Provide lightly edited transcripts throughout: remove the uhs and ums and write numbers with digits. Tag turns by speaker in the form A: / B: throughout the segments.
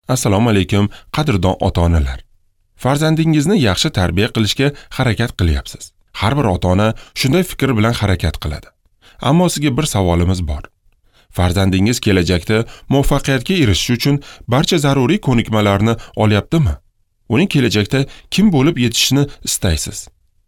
A: Assalomu alaykum, qadrdon ota-onalar. Farzandingizni yaxshi tarbiya qilishga harakat qilyapsiz. Har bir ota-ona shunday fikr bilan harakat qiladi. Ammo sizga bir savolimiz bor. Farzandingiz kelajakda muvaffaqiyatga erishish uchun barcha zaruriy ko'nikmalarni olyaptimi? Uning kelajakda kim bo'lib yetishishini istaysiz?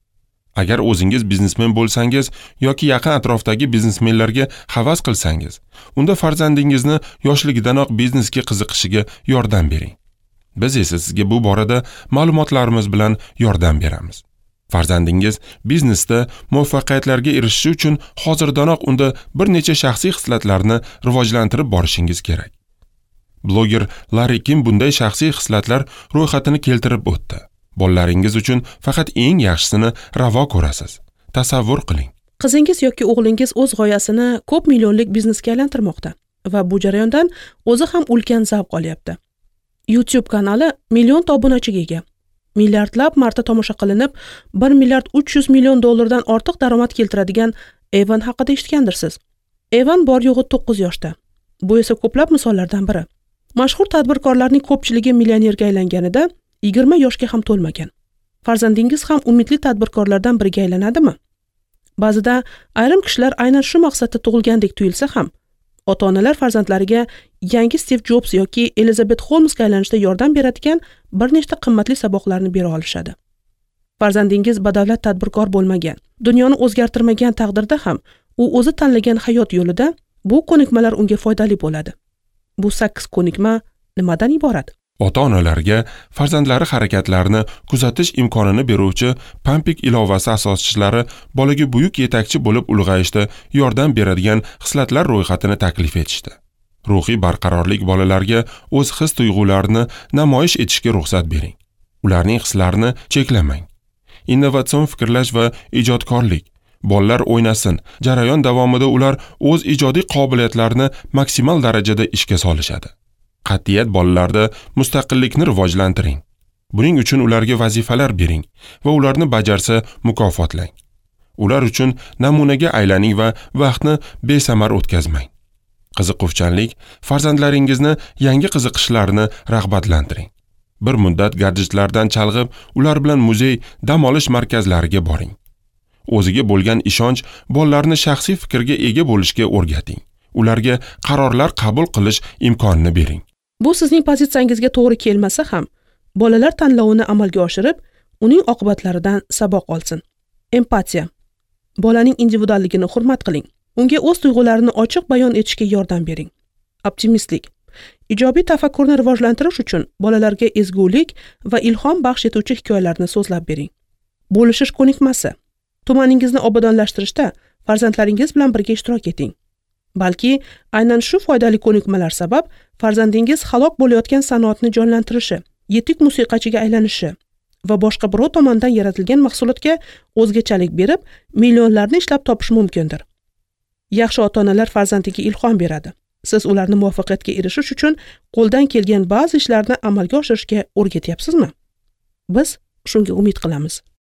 A: Agar o'zingiz biznesmen bo'lsangiz yoki yaqin atrofdagi biznesmenlarga havas qilsangiz, unda farzandingizni yoshligidanoq biznesga qiziqishiga yordam bering. Biz esa sizga bu borada ma'lumotlarimiz bilan yordam beramiz. Farzandingiz biznesda muvaffaqiyatlarga erishishi uchun hozirdanoq unda bir necha shaxsiy xislatlarni rivojlantirib borishingiz kerak. Bloger Larry Kim bunday shaxsiy xislatlar ro'yxatini keltirib o'tdi. Bolalaringiz uchun faqat eng yaxshisini ravo ko'rasiz. Tasavvur qiling.
B: Qizingiz yoki o'g'lingiz o'z g'oyasini ko'p millionlik biznesga aylantirmoqda va bu jarayondan o'zi ham ulkan zavq olyapti. YouTube kanali million obunachiga ega. Milliardlab marta tomosha qilinib, 1 milliard 300 million dollardan ortiq daromad keltiradigan Evan haqida eshitgandirsiz. Evan bor yo'g'i 9 yoshda. Bu esa ko'plab misollardan biri. Mashhur tadbirkorlarning ko'pchiligi millionerga aylanganida 20 yoshga ham to'lmagan. Farzandingiz ham umidli tadbirkorlardan biriga aylanadimi? Ba'zida ayrim kishilar aynan shu maqsadda tug'ilgandek tuyulsa ham, ota-onalar farzandlariga yangi Steve Jobs yoki Elizabeth Holmesga aylanishda yordam beradigan bir nechta qimmatli saboqlarni bera olishadi. Farzandingiz badavlat tadbirkor bo'lmagan, dunyoni o'zgartirmagan taqdirda ham u o'zi tanlagan hayot yo'lida bu ko'nikmalar unga foydali bo'ladi. Bu 8 ko'nikma nimadan iborat?
A: Ota-onalarga farzandlari harakatlarini kuzatish imkonini beruvchi Pampik ilovasi asoschilari bolaga buyuk yetakchi bo'lib ulg'ayishda yordam beradigan xislatlar ro'yxatini taklif etishdi. Ruhiy barqarorlik bolalarga o'z his-tuyg'ularini namoyish etishga ruxsat bering. Ularning hislarini cheklamang. Innovatsion fikrlash va ijodkorlik. Bolalar o'ynasin. Jarayon davomida ular o'z ijodiy qobiliyatlarini maksimal darajada ishga solishadi. Qat'iyat bolalarda mustaqillikni rivojlantiring. Buning uchun ularga vazifalar bering va ularni bajarsa mukofotlang. Ular uchun namunaga aylaning va vaqtni besamar o'tkazmang. Qiziquvchanlik, farzandlaringizni yangi qiziqishlarini rag'batlantiring. Bir muddat gadjetlardan chalg'ib, ular bilan muzey, dam olish markazlariga boring. O'ziga bo'lgan ishonch bolalarni shaxsiy fikrga ega bo'lishga o'rgating. Ularga qarorlar qabul qilish imkonini bering.
B: Bu sizning pozitsiyangizga to'g'ri kelmasa ham, bolalar tanlovini amalga oshirib, uning oqibatlaridan saboq olsin. Empatiya. Bolaning individualligini hurmat qiling. Unga o'z tuyg'ularini ochiq bayon etishga yordam bering. Optimistlik. Ijobiy tafakkurni rivojlantirish uchun bolalarga ezgulik va ilhom baxsh etuvchi hikoyalarni so'zlab bering. Bo'lishish ko'nikmasi. Tumaningizni obodonlashtirishda farzandlaringiz bilan birga ishtirok eting. Balki aynan shu foydali ko'nikmalar sabab farzandingiz halok bo'layotgan sanoatni jonlantirishi, yetuk musiqachiga aylanishi va boshqa birov tomonidan yaratilgan mahsulotga o'zgachalik berib, millionlarni ishlab topish mumkindir. Yaxshi ota-onalar farzandiga ilhom beradi. Siz ularni muvaffaqiyatga erishish uchun qo'ldan kelgan ba'zi ishlarni amalga oshirishga o'rgatyapsizmi? Biz shunga umid qilamiz.